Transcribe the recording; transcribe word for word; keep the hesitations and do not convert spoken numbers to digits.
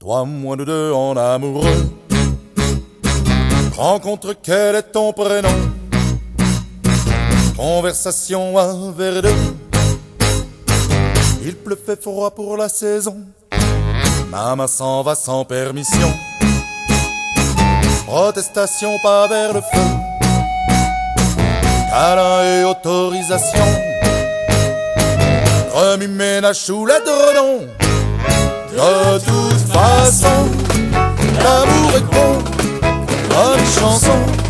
Toi, moi, nous deux en amoureux. Rencontre, quel est ton prénom? Conversation un verre d'eau. Il pleut, fait froid pour la saison. Maman s'en va sans permission. Protestation, pas vers le feu. Câlin et autorisation. Remue-ménage sous l'édredon. De toute façon, l'amour est bon comme une chanson.